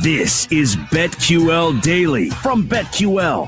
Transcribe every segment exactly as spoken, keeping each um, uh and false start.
This is BetQL Daily from BetQL.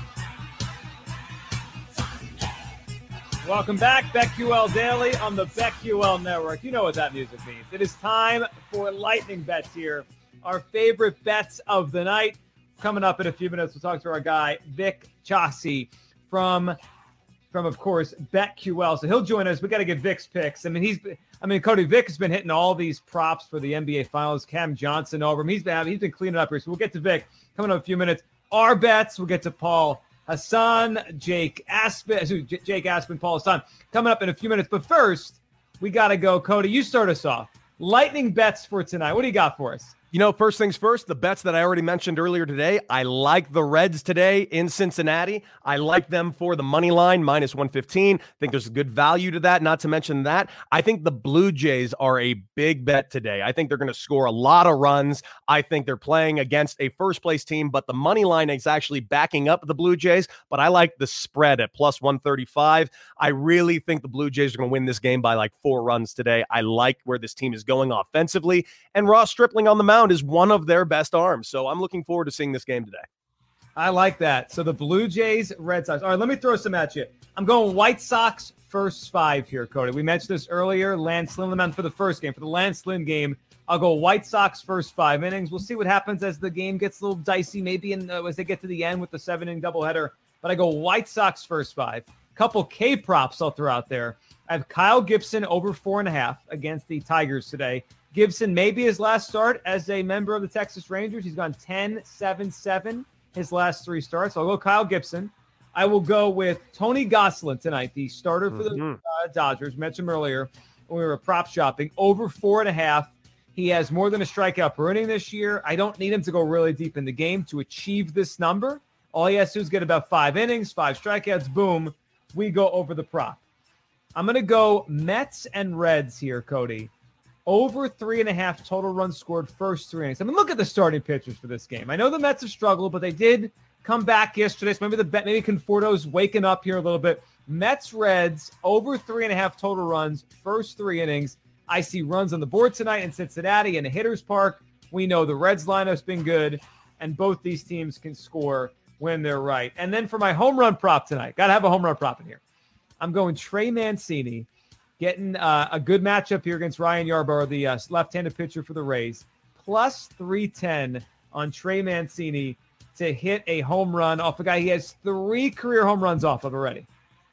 Welcome back, BetQL Daily on the BetQL Network. You know what that music means. It is time for lightning bets here. Our favorite bets of the night. Coming up in a few minutes, we'll talk to our guy, Vic Chassi from, from of course, BetQL. So he'll join us. We got to get Vic's picks. I mean, he's, I mean, Cody, Vic has been hitting all these props for the N B A Finals. Cam Johnson over him. He's been, he's been cleaning up here. So we'll get to Vic coming up in a few minutes. Our bets, we'll get to Paul Hassan, Jake Aspen, Jake Aspen, Paul Hassan, coming up in a few minutes. But first, we got to go. Cody, you start us off. Lightning bets for tonight. What do you got for us? You know, first things first, the bets that I already mentioned earlier today, I like the Reds today in Cincinnati. I like them for the money line, minus one fifteen. I think there's a good value to that, not to mention that. I think the Blue Jays are a big bet today. I think they're going to score a lot of runs. I think they're playing against a first-place team, but the money line is actually backing up the Blue Jays, but I like the spread at plus one thirty-five. I really think the Blue Jays are going to win this game by like four runs today. I like where this team is going offensively, and Ross Stripling on the mound is one of their best arms. So I'm looking forward to seeing this game today. I like that. So the Blue Jays, Red Sox. All right, let me throw some at you. I'm going White Sox first five here, Cody. We mentioned this earlier. Lance Lynn the for the first game. For the Lance Lynn game, I'll go White Sox first five innings. We'll see what happens as the game gets a little dicey, maybe in, uh, as they get to the end with the seven-inning doubleheader. But I go White Sox first five. Couple K props I'll throw out there. I have Kyle Gibson over four and a half against the Tigers today. Gibson, maybe his last start as a member of the Texas Rangers. He's gone ten, seven, seven his last three starts. I'll go Kyle Gibson. I will go with Tony Gonsolin tonight, the starter for the mm-hmm. uh, Dodgers. Mentioned him earlier when we were prop shopping. Over four and a half. He has more than a strikeout per inning this year. I don't need him to go really deep in the game to achieve this number. All he has to do is get about five innings, five strikeouts. Boom. We go over the prop. I'm going to go Mets and Reds here, Cody. Over three and a half total runs scored first three innings. I mean, look at the starting pitchers for this game. I know the Mets have struggled, but they did come back yesterday. So maybe the bet, maybe Conforto's waking up here a little bit. Mets, Reds, over three and a half total runs, first three innings. I see runs on the board tonight in Cincinnati and the Hitters Park. We know the Reds lineup's been good, and both these teams can score when they're right. And then for my home run prop tonight, got to have a home run prop in here. I'm going Trey Mancini. Getting uh, a good matchup here against Ryan Yarbrough, the uh, left-handed pitcher for the Rays. Plus three ten on Trey Mancini to hit a home run off a guy he has three career home runs off of already.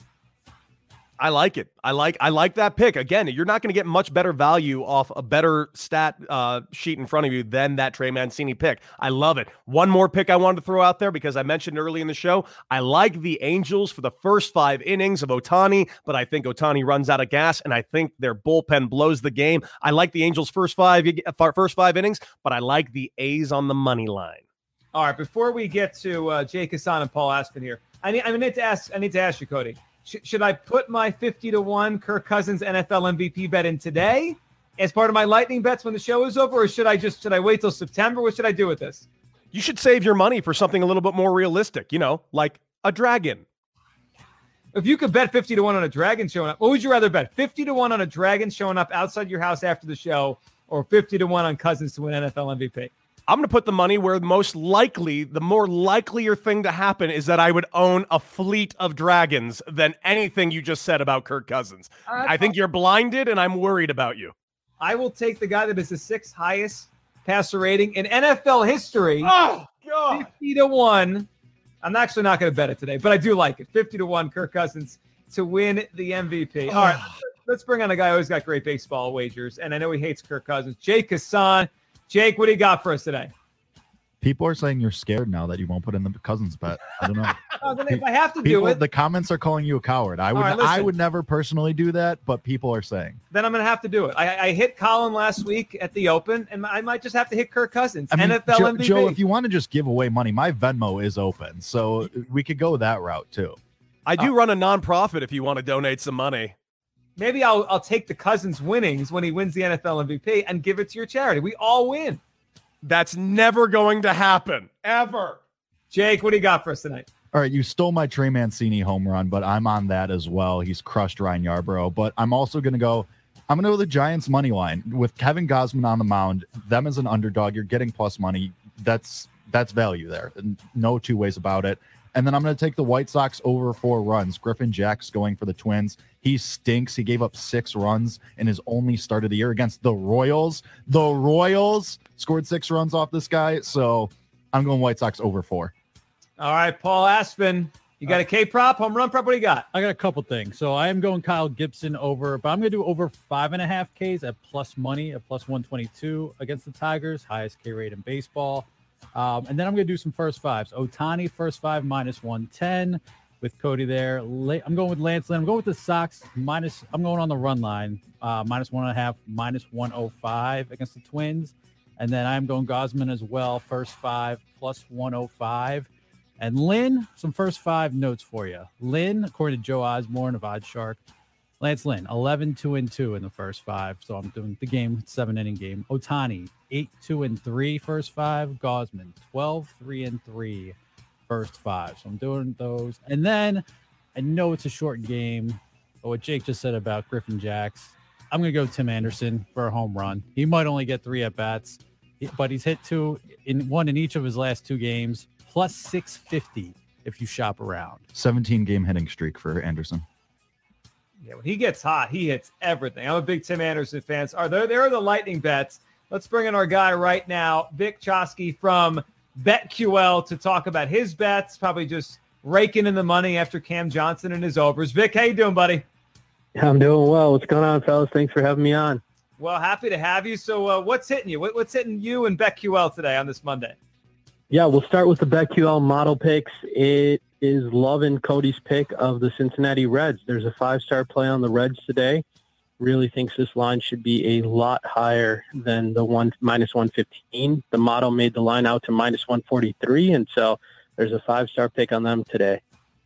I like it. I like I like that pick. Again, you're not going to get much better value off a better stat uh, sheet in front of you than that Trey Mancini pick. I love it. One more pick I wanted to throw out there because I mentioned early in the show, I like the Angels for the first five innings of Ohtani, but I think Ohtani runs out of gas, and I think their bullpen blows the game. I like the Angels' first five first five innings, but I like the A's on the money line. All right, before we get to uh, Jake Hassan and Paul Aspen here, I need I need to ask I need to ask you, Cody. Should I put my fifty to one Kirk Cousins N F L M V P bet in today as part of my lightning bets when the show is over, or should I just should I wait till September? What should I do with this? You should save your money for something a little bit more realistic, you know, like a dragon. If you could bet fifty to one on a dragon showing up, what would you rather bet? fifty to one on a dragon showing up outside your house after the show, or fifty to one on Cousins to win N F L M V P? I'm going to put the money where most likely, the more likelier thing to happen is that I would own a fleet of dragons than anything you just said about Kirk Cousins. Uh, I think you're blinded, and I'm worried about you. I will take the guy that is the sixth highest passer rating in N F L history. Oh, God. fifty to one. I'm actually not going to bet it today, but I do like it. fifty to one Kirk Cousins to win the M V P. All right, let's bring on a guy who's got great baseball wagers, and I know he hates Kirk Cousins. Jake Hassan. Jake, what do you got for us today? People are saying you're scared now that you won't put in the Cousins bet. I don't know. Oh, then if I have to people, do it, the comments are calling you a coward. I would, right, I would never personally do that, but people are saying. Then I'm going to have to do it. I, I hit Colin last week at the Open, and I might just have to hit Kirk Cousins. I mean, N F L Joe, M V P. Joe, if you want to just give away money, my Venmo is open, so we could go that route too. I do uh, run a nonprofit if you want to donate some money. Maybe I'll I'll take the Cousins winnings when he wins the N F L M V P and give it to your charity. We all win. That's never going to happen, ever. Jake, what do you got for us tonight? All right, you stole my Trey Mancini home run, but I'm on that as well. He's crushed Ryan Yarbrough, but I'm also going to go, I'm going to go the Giants money line with Kevin Gausman on the mound. Them as an underdog, you're getting plus money. that's that's value there. No two ways about it. And then I'm going to take the White Sox over four runs. Griffin Jax going for the Twins. He stinks. He gave up six runs in his only start of the year against the Royals. The Royals scored six runs off this guy. So I'm going White Sox over four. All right, Paul Aspen. You got a K prop, home run prop? What do you got? I got a couple things. So I am going Kyle Gibson over, but I'm going to do over five and a half Ks at plus money, at plus one twenty-two against the Tigers, highest K rate in baseball. Um, and then I'm going to do some first fives. Ohtani, first five, minus one ten with Cody there. La- I'm going with Lance Lynn. I'm going with the Sox, minus, I'm going on the run line, uh, minus one and a half, minus one oh five against the Twins. And then I'm going Gosman as well, first five, plus one oh five. And Lynn, some first five notes for you. Lynn, according to Joe Osborne of OddsShark, Lance Lynn, eleven, two, and two in the first five. So I'm doing the game, seven-inning game. Ohtani, eight, two, and three first five. Gosman, twelve, three, and three first five. So I'm doing those. And then I know it's a short game, but what Jake just said about Griffin Jax, I'm going to go Tim Anderson for a home run. He might only get three at-bats, but he's hit two, in one in each of his last two games. Plus six fifty if you shop around. seventeen game hitting streak for Anderson. Yeah, when he gets hot, he hits everything. I'm a big Tim Anderson fan. Are there? There are the lightning bets. Let's bring in our guy right now, Vic Chosky from BetQL, to talk about his bets. Probably just raking in the money after Cam Johnson and his overs. Vic, how you doing, buddy? I'm doing well. What's going on, fellas? Thanks for having me on. Well, happy to have you. So, uh, what's hitting you? What, what's hitting you and BetQL today on this Monday? Yeah, we'll start with the BetQL model picks. It is loving Cody's pick of the Cincinnati Reds. There's a five-star play on the Reds today. Really thinks this line should be a lot higher than the one minus one fifteen. The model made the line out to minus one forty-three, and so there's a five-star pick on them today.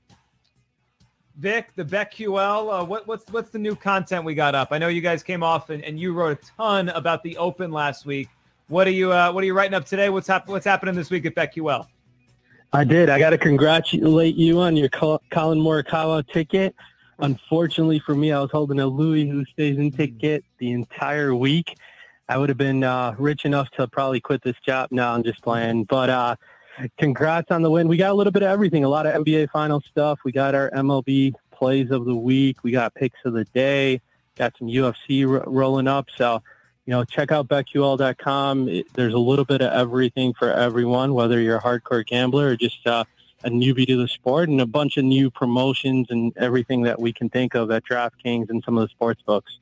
Vic, the BetQL, uh, what, what's what's the new content we got up? I know you guys came off and, and you wrote a ton about the Open last week. What are you uh, What are you writing up today? What's hap- What's happening this week at BetQL? I did. I got to congratulate you on your Col- Colin Morikawa ticket. Unfortunately for me, I was holding a Louis Oosthuizen ticket the entire week. I would have been uh, rich enough to probably quit this job. No, I'm just playing. But uh, congrats on the win. We got a little bit of everything. A lot of N B A final stuff. We got our M L B plays of the week. We got picks of the day. Got some U F C r- rolling up. So. You know, check out Bet Q L dot com. It, there's a little bit of everything for everyone, whether you're a hardcore gambler or just uh, a newbie to the sport, and a bunch of new promotions and everything that we can think of at DraftKings and some of the sports books.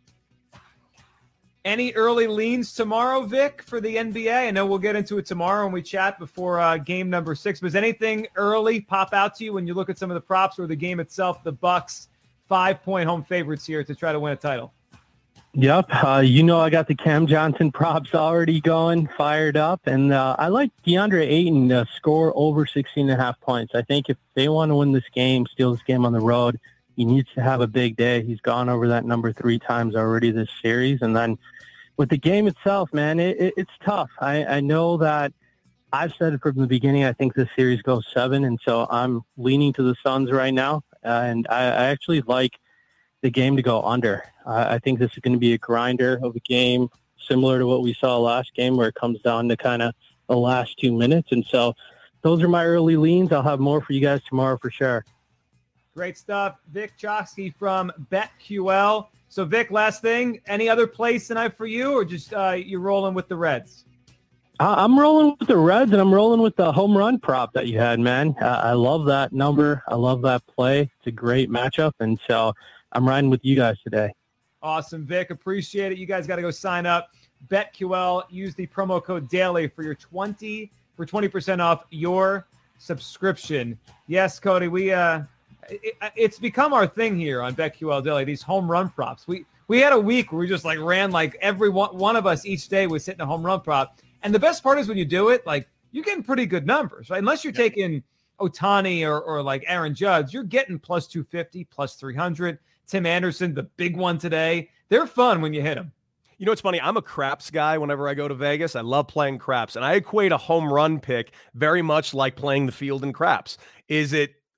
Any early leans tomorrow, Vic, for the N B A? I know we'll get into it tomorrow when we chat before uh, game number six. But does anything early pop out to you when you look at some of the props or the game itself? The Bucks, five-point home favorites here to try to win a title. Yep. Uh, you know, I got the Cam Johnson props already going, fired up. And uh, I like DeAndre Ayton to score over sixteen and a half points. I think if they want to win this game, steal this game on the road, he needs to have a big day. He's gone over that number three times already this series. And then with the game itself, man, it, it, it's tough. I, I know that I've said it from the beginning. I think this series goes seven. And so I'm leaning to the Suns right now. And I, I actually like the game to go under. Uh, I think this is going to be a grinder of a game, similar to what we saw last game, where it comes down to kind of the last two minutes. And so those are my early leans. I'll have more for you guys tomorrow for sure. Great stuff. Vic Chosky from BetQL. So, Vic, last thing, any other plays tonight for you, or just uh, you're rolling with the Reds? I'm rolling with the Reds, and I'm rolling with the home run prop that you had, man. Uh, I love that number. I love that play. It's a great matchup, and so I'm riding with you guys today. Awesome, Vic. Appreciate it. You guys got to go sign up. BetQL. Use the promo code DAILY for your twenty for twenty percent off your subscription. Yes, Cody. We uh, it, it's become our thing here on BetQL Daily. These home run props. We we had a week where we just like ran like every one, one of us each day was hitting a home run prop. And the best part is when you do it, like you're getting pretty good numbers, right? Unless you're taking Ohtani or or like Aaron Judge, you're getting plus two fifty, plus three hundred. Tim Anderson, the big one today. They're fun when you hit them. You know, it's funny. I'm a craps guy whenever I go to Vegas. I love playing craps, and I equate a home run pick very much like playing the field in craps. Is it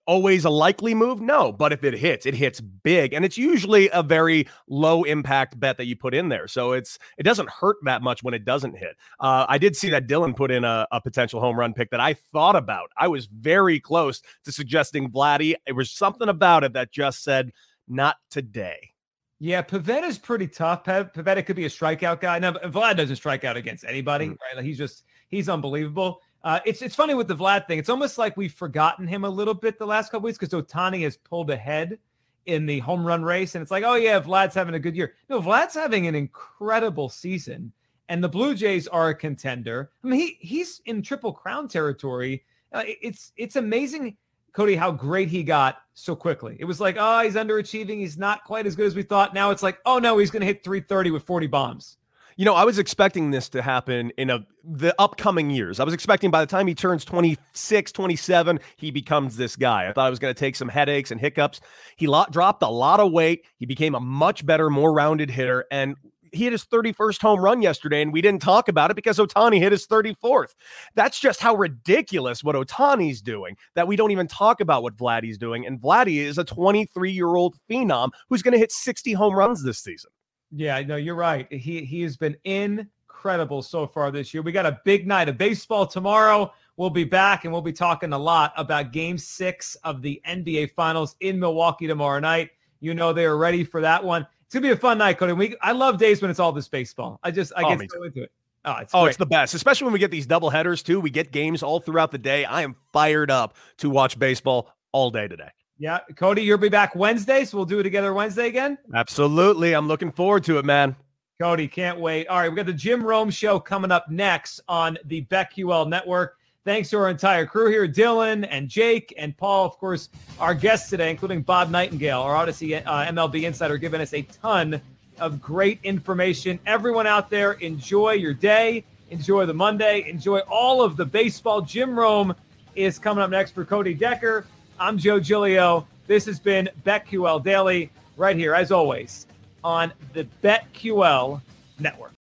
always a likely move? No, but if it hits, it hits big, and it's usually a very low impact bet that you put in there. So it's it doesn't hurt that much when it doesn't hit. Uh, I did see that Dylan put in a, a potential home run pick that I thought about. I was very close to suggesting Vladdy. It was something about it that just said, not today. Yeah, Pavetta's pretty tough. Pavetta could be a strikeout guy. Now, Vlad doesn't strike out against anybody, mm-hmm. right? Like he's just, he's unbelievable. Uh, it's it's funny with the Vlad thing. It's almost like we've forgotten him a little bit the last couple weeks because Ohtani has pulled ahead in the home run race. And it's like, oh, yeah, Vlad's having a good year. No, Vlad's having an incredible season. And the Blue Jays are a contender. I mean, he he's in Triple Crown territory. Uh, it's it's amazing, Cody, how great he got so quickly. It was like, oh, he's underachieving. He's not quite as good as we thought. Now it's like, oh, no, he's going to hit three thirty with forty bombs. You know, I was expecting this to happen in a the upcoming years. I was expecting by the time he turns twenty-six, twenty-seven, he becomes this guy. I thought I was going to take some headaches and hiccups. He lo- dropped a lot of weight. He became a much better, more rounded hitter. And he hit his thirty-first home run yesterday, and we didn't talk about it because Ohtani hit his thirty-fourth. That's just how ridiculous what Ohtani's doing, that we don't even talk about what Vladdy's doing. And Vladdy is a twenty-three-year-old phenom who's going to hit sixty home runs this season. Yeah, no, you're right. He he has been incredible so far this year. We got a big night of baseball tomorrow. We'll be back, and we'll be talking a lot about Game Six of the N B A Finals in Milwaukee tomorrow night. You know they are ready for that one. It's gonna be a fun night, Cody. We I love days when it's all this baseball. I just I oh, get so into it. Oh, it's oh, great. It's the best, especially when we get these double headers too. We get games all throughout the day. I am fired up to watch baseball all day today. Yeah, Cody, you'll be back Wednesday, so we'll do it together Wednesday again? Absolutely. I'm looking forward to it, man. Cody, can't wait. All right, we got the Jim Rome Show coming up next on the BetQL Network. Thanks to our entire crew here, Dylan and Jake and Paul, of course, our guests today, including Bob Nightingale, our Odyssey uh, M L B insider, giving us a ton of great information. Everyone out there, enjoy your day. Enjoy the Monday. Enjoy all of the baseball. Jim Rome is coming up next for Cody Decker. I'm Joe Giglio. This has been BetQL Daily right here, as always, on the BetQL Network.